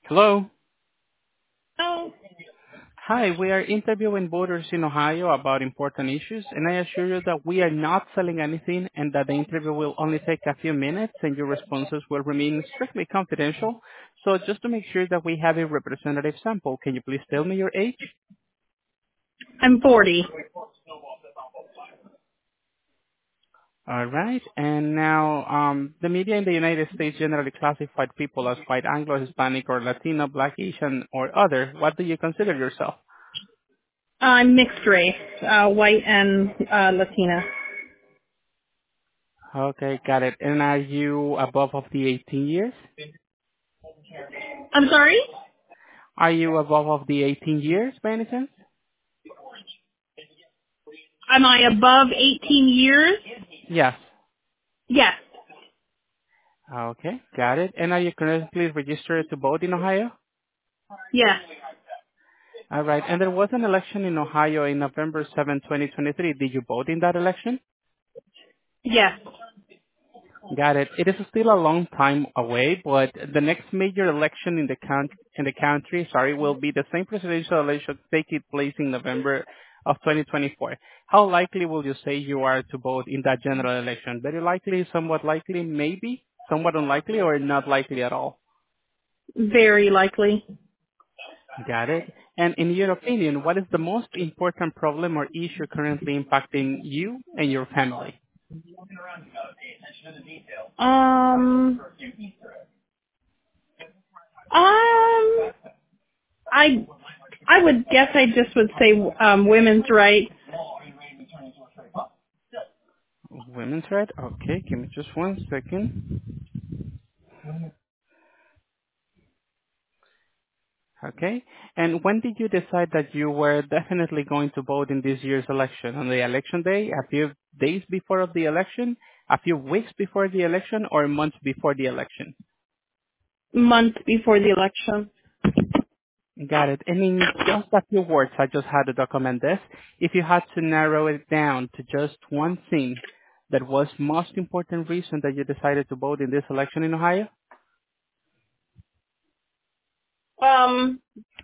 Hello. Oh, Hi, we are interviewing voters in Ohio about important issues, and I assure you that we are not selling anything and that the interview will only take a few minutes and your responses will remain strictly confidential. So just to make sure that we have a representative sample, can you please tell me your age? I'm 40. All right. And now, the media in the United States generally classified people as white, Anglo, Hispanic, or Latino, Black, Asian, or other. What do you consider yourself? I'm mixed race, white and Latina. Okay, got it. And are you above of the 18 years? I'm sorry? Are you above of the 18 years by any chance? Am I above 18 years? Yes. Yes. Okay, got it. And are you currently registered to vote in Ohio? Yes. All right. And there was an election in Ohio in November 7, 2023. Did you vote in that election? Yes. Got it. It is still a long time away, but the next major election in the country, will be the same presidential election taking place in November of 2024. How likely will you say you are to vote in that general election? Very likely, somewhat likely, maybe, somewhat unlikely, or not likely at all? Very likely. Got it. And in your opinion, what is the most important problem or issue currently impacting you and your family? Um, um, I, I would guess I just would say, women's rights. Women's right? Okay, give me just one second. Okay. And when did you decide that you were definitely going to vote in this year's election? On the election day, a few days before of the election, a few weeks before the election, or months before the election? Months before the election. Got it. And in just a few words, I just had to document this. If you had to narrow it down to just one thing that was most important reason that you decided to vote in this election in Ohio? Um,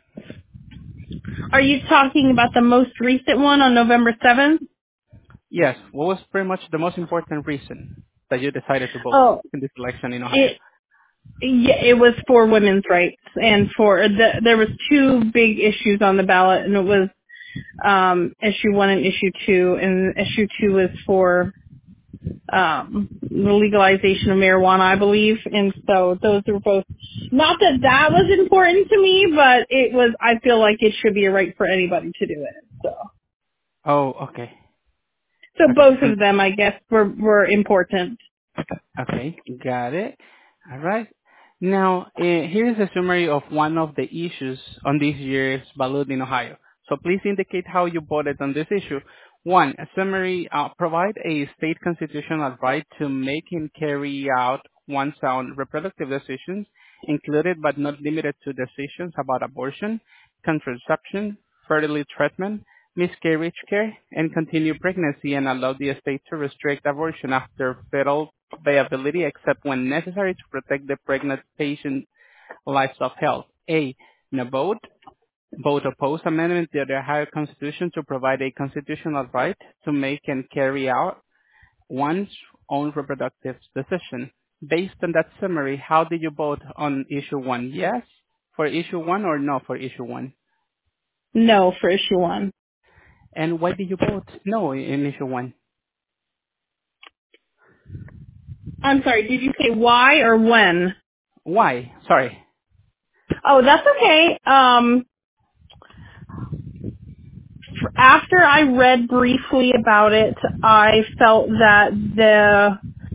are you talking about the most recent one on November 7th? Yes. What was pretty much the most important reason that you decided to vote Oh, in this election in Ohio? it Yeah, it was for women's rights, and there was two big issues on the ballot, and it was issue one and issue two, and issue two was for the legalization of marijuana, I believe, and so those were both. Not that that was important to me, but it was. I feel like it should be a right for anybody to do it. Oh, okay. So Okay. both of them, I guess, were important. Okay, got it. All right. Now, here is a summary of one of the issues on this year's ballot in Ohio. So please indicate how you voted on this issue. One, a summary provide a state constitutional right to make and carry out one's own reproductive decisions, included but not limited to decisions about abortion, contraception, fertility treatment, miscarriage care, and continued pregnancy, and allow the state to restrict abortion after fetal viability except when necessary to protect the pregnant patient's lives of health. A. No vote. Vote oppose amendment to the Ohio Constitution to provide a constitutional right to make and carry out one's own reproductive decision. Based on that summary, how did you vote on issue one? Yes for issue one or no for issue one? No, for issue one. And why did you vote no in issue one? I'm sorry. Did you say why or when? Why? Sorry. Oh, that's okay. After I read briefly about it, I felt that the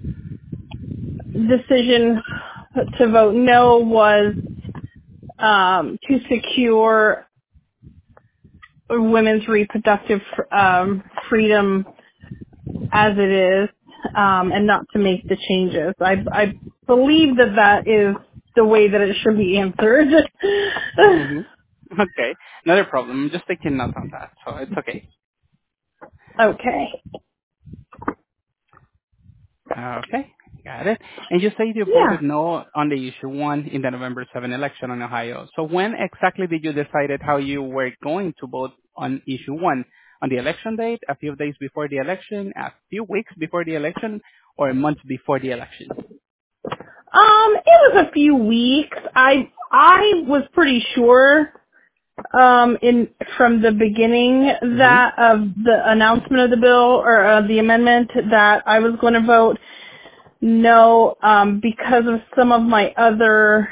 decision to vote no was to secure women's reproductive freedom as it is, and not to make the changes. I believe that that is the way that it should be answered. Mm-hmm. Okay. Another problem. I'm just taking note on that, so it's okay. Okay. Okay. Got it. And you say you Yeah. voted no on the issue one in the November 7 election in Ohio. So when exactly did you decide how you were going to vote on issue one? On the election date, a few days before the election, a few weeks before the election, or a month before the election? It was a few weeks. I was pretty sure in from the beginning Mm-hmm. that of the announcement of the bill or the amendment that I was going to vote no because of some of my other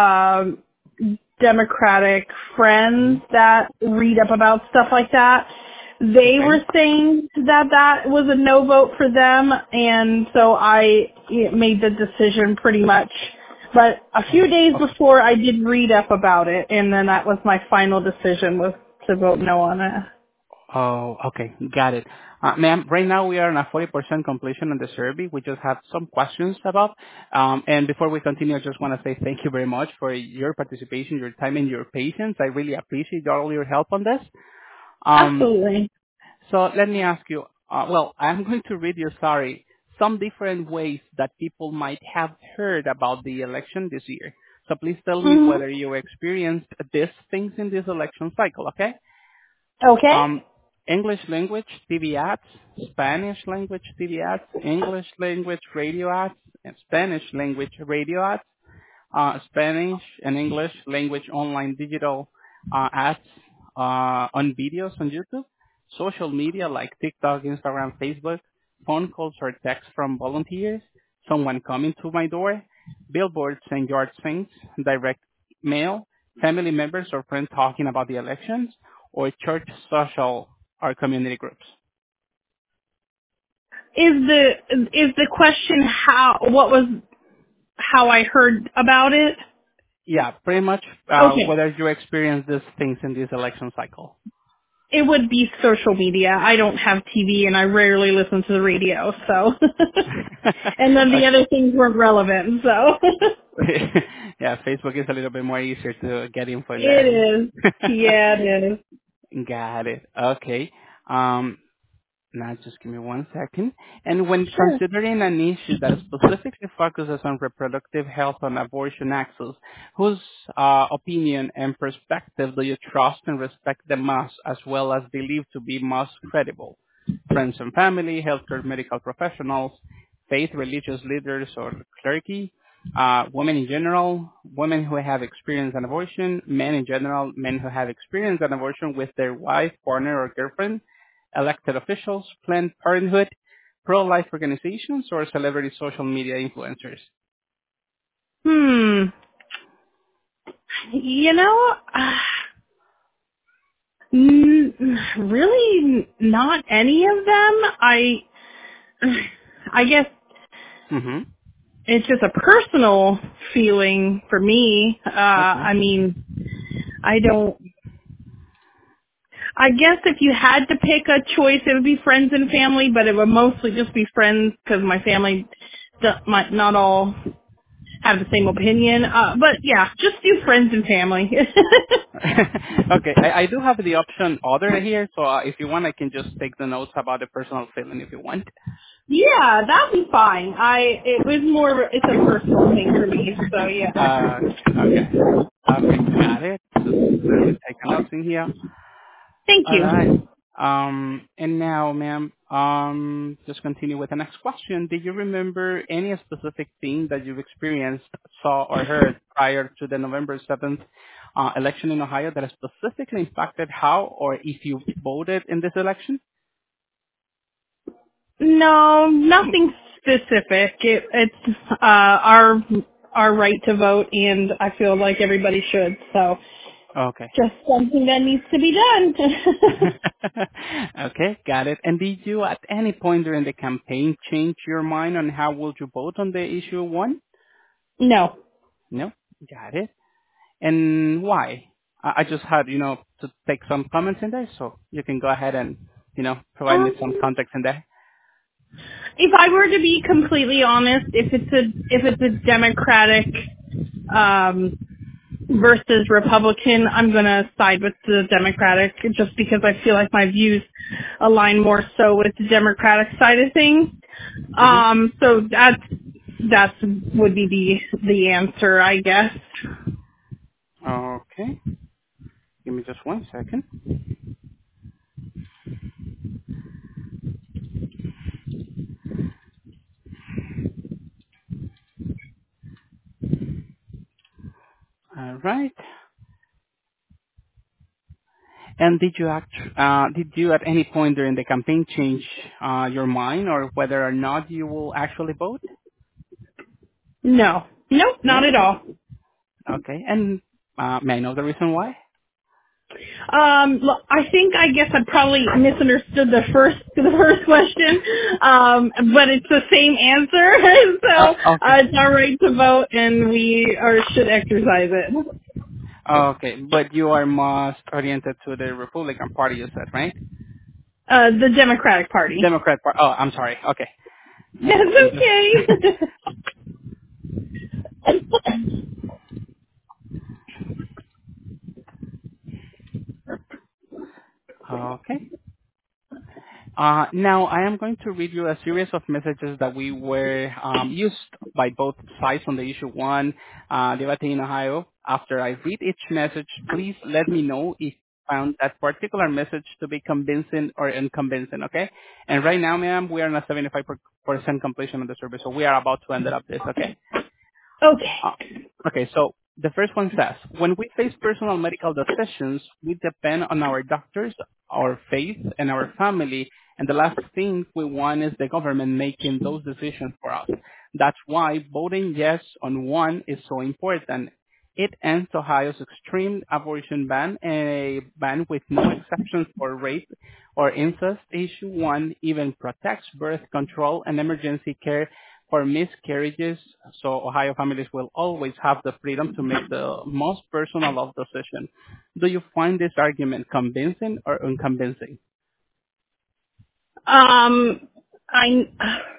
Democratic friends Mm-hmm. that read up about stuff like that. They Okay. were saying that that was a no vote for them, and so I made the decision pretty much. But a few Oh, days okay. before, I did read up about it, and then that was my final decision was to vote no on it. Oh, okay. Got it. Ma'am, right now we are on a 40% completion on the survey. We just have some questions about. And before we continue, I just want to say thank you very much for your participation, your time, and your patience. I really appreciate all your help on this. Um, Absolutely. so let me ask you, well, I'm going to read you, sorry, some different ways that people might have heard about the election this year. So please tell me hmm whether you experienced these things in this election cycle, okay? Okay. Um, English language TV ads, Spanish language TV ads, English language radio ads, and Spanish language radio ads, Spanish and English language online digital ads on videos on YouTube, social media like TikTok, Instagram, Facebook, phone calls or texts from volunteers, someone coming to my door, billboards and yard signs, direct mail, family members or friends talking about the elections, or church social or community groups. Is the question how I heard about it? Yeah, pretty much Okay. whether you experience these things in this election cycle. It would be social media. I don't have TV and I rarely listen to the radio, so. And then the Okay. other things weren't relevant, so. Yeah, Facebook is a little bit more easier to get info in It there. is. Yeah, it is. Got it. Okay. Um, Now, just give me one second. And when Sure. considering an issue that specifically focuses on reproductive health and abortion access, whose opinion and perspective do you trust and respect the most, as well as believe to be most credible? Friends and family, healthcare medical professionals, faith religious leaders or clergy, women in general, women who have experienced an abortion, men in general, men who have experienced an abortion with their wife, partner, or girlfriend, elected officials, Planned Parenthood, pro-life organizations, or celebrity social media influencers? Hmm. You know, really not any of them. I guess Mm-hmm. it's just a personal feeling for me. Okay. I mean, I don't. I guess if you had to pick a choice, it would be friends and family, but it would mostly just be friends because my family might not all have the same opinion. But yeah, just do friends and family. Okay, I do have the option other here, so if you want, I can just take the notes about the personal feeling if you want. Yeah, that'd be fine. It was it's a personal thing for me, so yeah. Okay. Okay, got it. Just let me take a note in here. Thank All you. right. And now, ma'am, just continue with the next question. Do you remember any specific thing that you've experienced, saw, or heard prior to the November 7th election in Ohio that specifically impacted how or if you voted in this election? No, nothing specific. It's our right to vote, and I feel like everybody should. So, Okay. just something that needs to be done. Okay, got it. And did you at any point during the campaign change your mind on how would you vote on the issue one? No. No? Got it. And why? I just had, to take some comments in there, so you can go ahead and, provide me some Um, context in there. if I were to be completely honest, if it's a Democratic um, versus Republican, I'm gonna side with the Democratic just because I feel like my views align more so with the Democratic side of things. Hmm. So that's That would be the answer, I guess. Okay. Give me just one second. All right. And did you at any point during the campaign change your mind or whether or not you will actually vote? No. Nope, not No? at all. Okay. And may I know the reason why? I think I guess I probably misunderstood the first question, but it's the same answer, so Okay. it's our right to vote, and we should exercise it. Okay. But you are most oriented to the Republican Party, you said, right? The Democratic Party. Democrat Party. Oh, I'm sorry. Okay. That's I'm just okay. okay. Now, I am going to read you a series of messages that we were used by both sides on the issue one, debating in Ohio. After I read each message, please let me know if you found that particular message to be convincing or unconvincing, okay? And right now, ma'am, we are on a 75% completion of the survey, so we are about to end it up this, okay? Okay. Uh, okay, so the first one says, when we face personal medical decisions, we depend on our doctors, our faith, and our family, and the last thing we want is the government making those decisions for us. That's why voting yes on one is so important. It ends Ohio's extreme abortion ban and a ban with no exceptions for rape or incest. Issue 1 even protects birth control and emergency care for miscarriages, so Ohio families will always have the freedom to make the most personal of decision. Do you find this argument convincing or unconvincing? Um, I.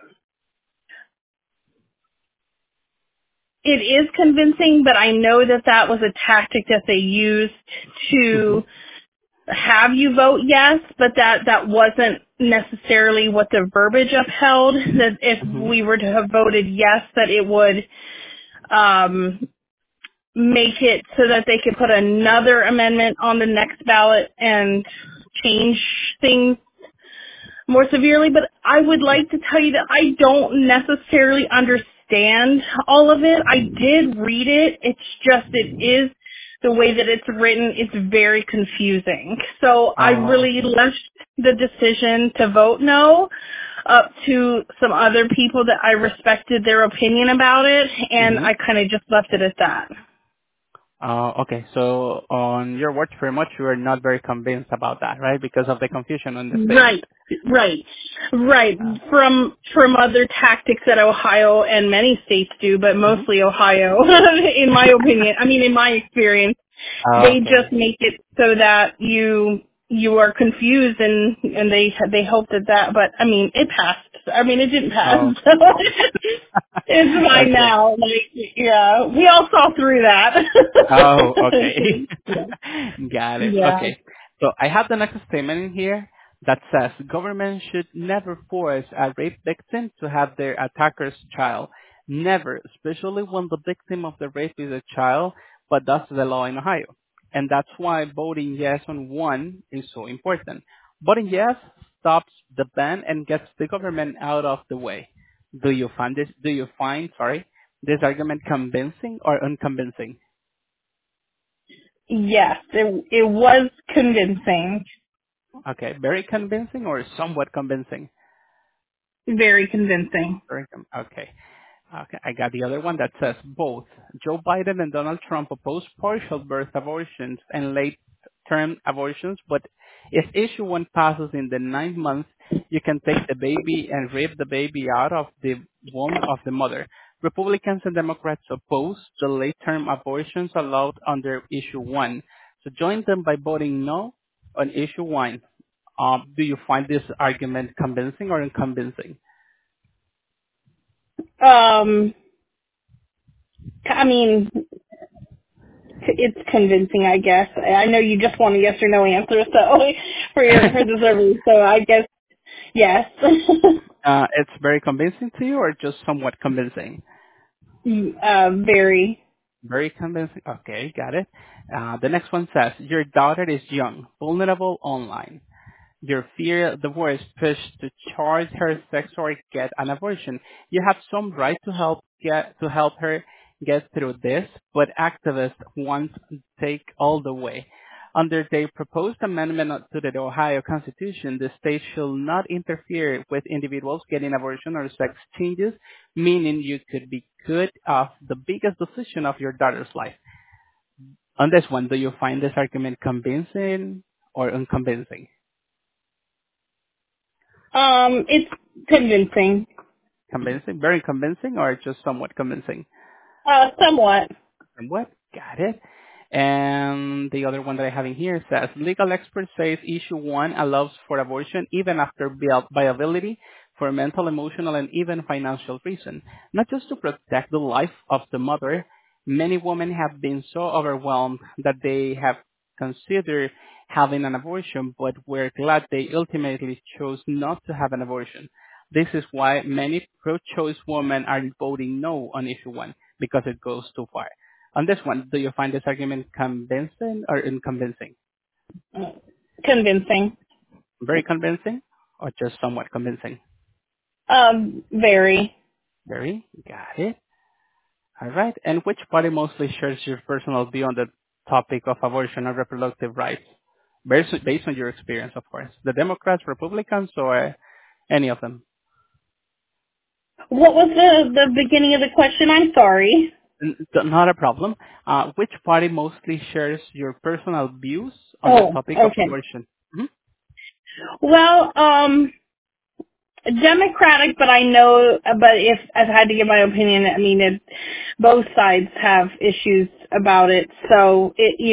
It is convincing, but I know that that was a tactic that they used Mm-hmm. to have you vote yes, but that wasn't necessarily what the verbiage upheld. That if Mm-hmm. we were to have voted yes, that it would um, make it so that they could put another amendment on the next ballot and change things more severely, but I would like to tell you that I don't necessarily understand all of it. I did read it. It's just it is the way that it's written. It's very confusing. So I Oh, really left the decision to vote no up to some other people that I respected their opinion about it, and mm-hmm. I kind of just left it at that. Okay. So on your words, pretty much you are not very convinced about that, right? Because of the confusion on the statement. Right, right, right. Uh, From other tactics that Ohio and many states do, but mhm. mostly Ohio, in my opinion. I mean, in my experience, they Okay. just make it so that you are confused, and they hope that. But I mean, it passed. I mean, it didn't pass. Oh, So it's fine okay. now. Like, yeah, we all saw through that. Oh, okay. yeah. Got it. Yeah. Okay. So I have the next statement in here that says government should never force a rape victim to have their attacker's child. Never, especially when the victim of the rape is a child, but that's the law in Ohio. And that's why voting yes on one is so important. Voting yes stops the ban and gets the government out of the way. Do you find this argument convincing or unconvincing? Yes, it was convincing, Okay, very convincing or somewhat convincing? very convincing. Okay. Okay, I got the other one that says both Joe Biden and Donald Trump oppose partial birth abortions and late-term abortions, but if issue one passes in the 9th month, you can take the baby and rip the baby out of the womb of the mother. Republicans and Democrats oppose the late-term abortions allowed under issue one. So join them by voting no on issue one. Do you find this argument convincing or unconvincing? I mean, it's convincing, I guess. I know you just want a yes or no answer, so for the survey. So I guess Yes. It's very convincing to you, or just somewhat convincing? Very. Very convincing. Okay, got it. The next one says, your daughter is young, vulnerable online. Your fear the worst push to charge her sex or get an abortion. You have some right to help her get through this, but activists want to take all the way. Under the proposed amendment to the Ohio Constitution, the state shall not interfere with individuals getting abortion or sex changes, meaning you could be cut off the biggest decision of your daughter's life. On this one, do you find this argument convincing or unconvincing? It's convincing. Convincing, very convincing, or just somewhat convincing? Somewhat. Somewhat. Got it. And the other one that I have in here says, legal expert says issue one allows for abortion even after viability for mental, emotional, and even financial reason. Not just to protect the life of the mother, many women have been so overwhelmed that they have considered having an abortion, but were glad they ultimately chose not to have an abortion. This is why many pro-choice women are voting no on issue one, because it goes too far. On this one, do you find this argument convincing or unconvincing? Convincing. Very convincing or just somewhat convincing? Very. Very. Got it. All right. And which party mostly shares your personal view on the topic of abortion and reproductive rights? Based on your experience, of course. The Democrats, Republicans, or any of them? What was the beginning of the question? I'm sorry. Not a problem. Which party mostly shares your personal views on the Oh, topic of okay. abortion? Mhm. Well, Democratic, but I know, but if I've had to give my opinion, I mean, both sides have issues about it. So,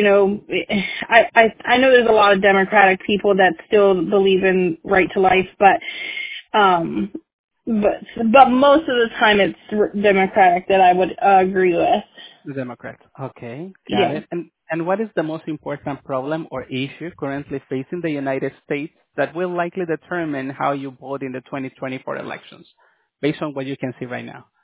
I know there's a lot of Democratic people that still believe in right to life, um, but most of the time it's Democratic that I would agree with. The Democrats. Okay, got Yeah. it. And what is the most important problem or issue currently facing the United States that will likely determine how you vote in the 2024 elections, based on what you can see right now?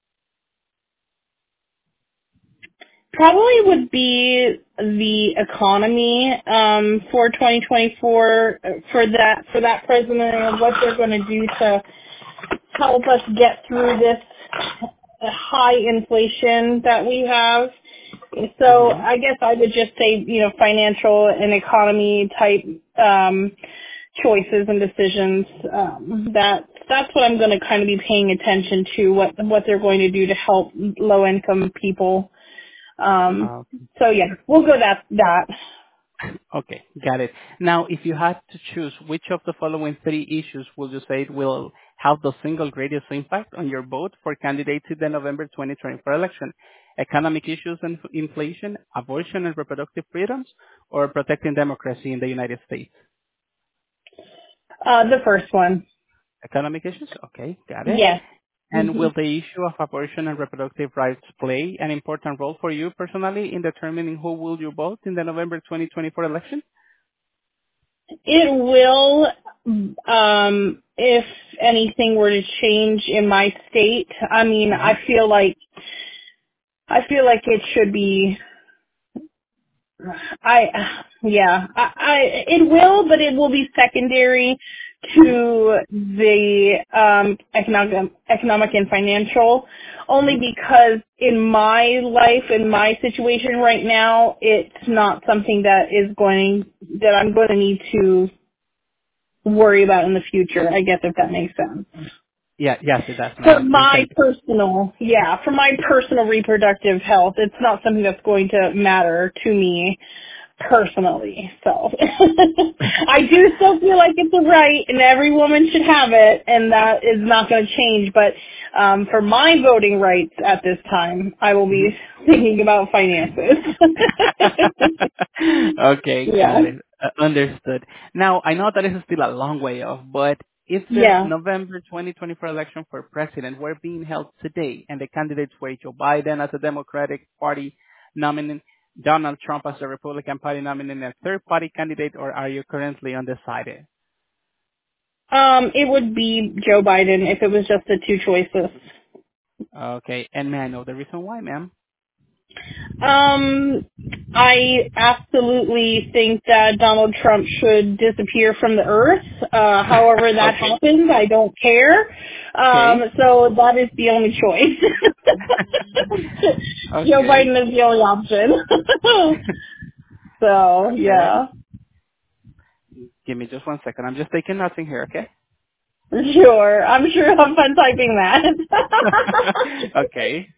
Probably would be the economy for 2024 for that president and what they're going to do to help us get through this high inflation that we have. So Mm-hmm. I guess I would just say, financial and economy type choices and decisions. That's what I'm going to kind of be paying attention to, what they're going to do to help low income people. So yeah, we'll go that. Okay, got it. Now, if you had to choose, which of the following three issues would you say will have the single greatest impact on your vote for candidates in the November 2024 election? Economic issues and inflation, abortion and reproductive freedoms, or protecting democracy in the United States? The first one. Economic issues? Okay, got it. Yes. And will the issue of abortion and reproductive rights play an important role for you personally in determining who will you vote in the November 2024 election? It will, if anything were to change in my state. I mean, Hmm. I feel like it should be. It will, but it will be secondary to the economic and financial, only Hmm. because in my life, in my situation right now, it's not something that I'm going to need to worry about in the future. I guess if that makes sense. Yeah, yes, it does. No, For it makes my sense. for my personal reproductive health, it's not something that's going to matter to me personally. So I do still feel like it's a right and every woman should have it, and that is not going to change. But for my voting rights at this time, I will Mhm. be thinking about finances. Okay, Yeah. got it. Understood. Now, I know that this is still a long way off, but if the Yeah. November 2024 election for president were being held today and the candidates were Joe Biden as a Democratic Party nominee, Donald Trump as a Republican Party nominee, and a third party candidate, or are you currently undecided? It would be Joe Biden if it was just the two choices. Okay, and may I know the reason why, ma'am? Um, I absolutely think that Donald Trump should disappear from the earth. However that Okay. happens, I don't care. Okay. So that is the only choice. Joe Okay. Biden is the only option. So, Okay. yeah. Give me just one second. I'm just taking nothing here, okay? Sure. I'm sure I'll have fun typing Okay.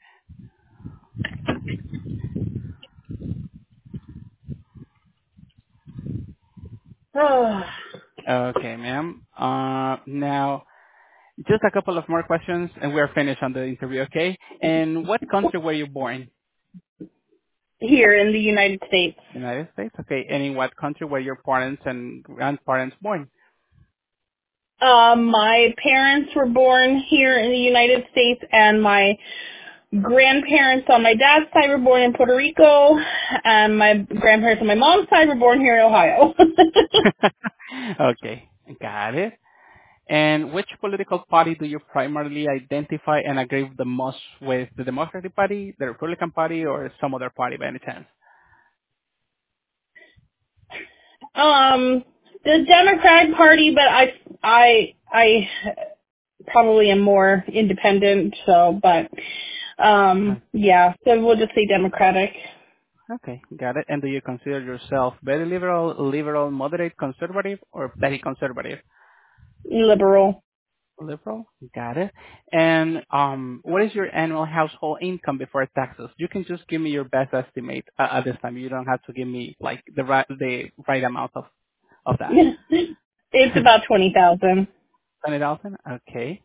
that. Okay, ma'am. Now, just a couple of more questions, and we're finished on the interview, okay? And what country were you born? Here in the United States. United States, okay. And in what country were your parents and grandparents born? My parents were born here in the United States, and my grandparents on my dad's side were born in Puerto Rico, and my grandparents on my mom's side were born here in Ohio. Okay, got it. And which political party do you primarily identify and agree the most with? The Democratic Party, the Republican Party, or some other party by any chance? um, the Democratic Party, but I probably am more independent. So, but yeah, so we'll just say Democratic, Okay, got it. And do you consider yourself very liberal, moderate, conservative, or very conservative? liberal. Liberal, got it. And what is your annual household income before taxes? You can just give me your best estimate at this time. You don't have to give me like the right amount of that. It's about 20,000. 20,000. Okay,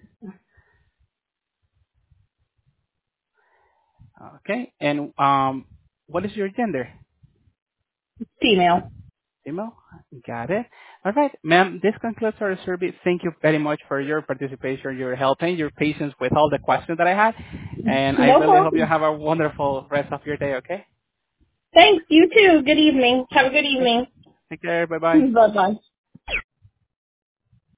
okay. And what is your gender? Female. Email. Got it. All right, ma'am, this concludes our survey. Thank you very much for your participation, your help, and your patience with all the questions that I had. And I No really hope you problem. have a wonderful rest of your day, okay? Thanks. You too. Good evening. Have a good Okay. evening. Take care. Bye-bye. Bye bye.